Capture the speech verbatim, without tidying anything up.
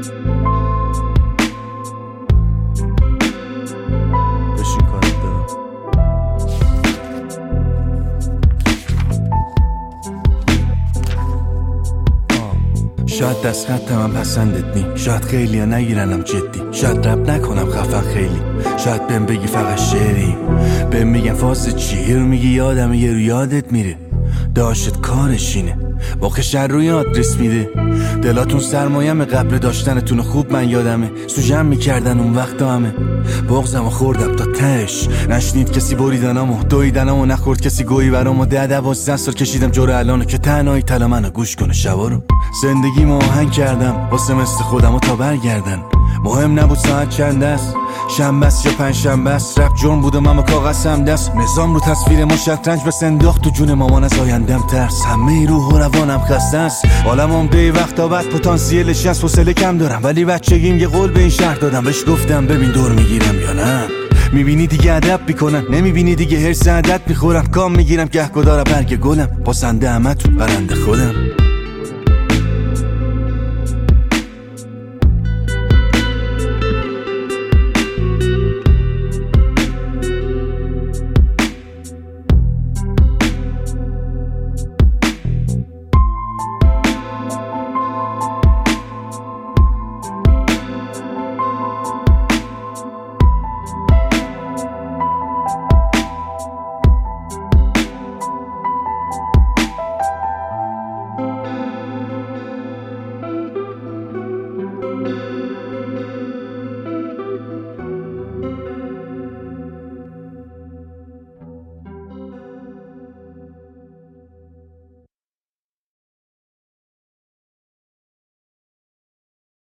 بشین کارت دارم. شاید دست خط من پسندت نی، شاید خیلی ها نگیرنم جدی، شاید رب نکنم خفن خیلی، شاید بهم بگی فقط شعری، بهم میگن فاز چی، یه رو میگی یادم یه رو یادت میره، داشت کارشینه واقع شر روی آدرس میده. دلاتون سرمایم قبل داشتنتون خوب من یادمه، سوژم میکردن اون وقت همه، بغزمو خوردم تا تش، نشنید کسی بریدنامو دویدنامو، نخورد کسی گویی برامو، ده دوازده سال کشیدم جور الانو که تنهایی تلا منو گوش کنه شبا رو. زندگی ما آهنگ کردم واسه مثل خودمو تا برگردن، مهم نبود ساعت چند است، شنبه است یا پنج شنبه است، رپ جرم بود و من با کاغذم دست، نظام رو تصویر ما شطرنج بس انداخت تو جون مامان، از آیندم ترس، همه روح و روانم خسته است، عالم عمده وقتا بعد پتانسیلش هست، حوصله کم دارم ولی بچگیم یه قول به این شهر دادم، بهش گفتم ببین دور میگیرم یا نه، میبینی دیگه ادب میکنن، نمیبینی دیگه هرس عدد میخورم، کام میگیرم گهگدارم برگ گلم، پاسنده همه تو برنده خودم.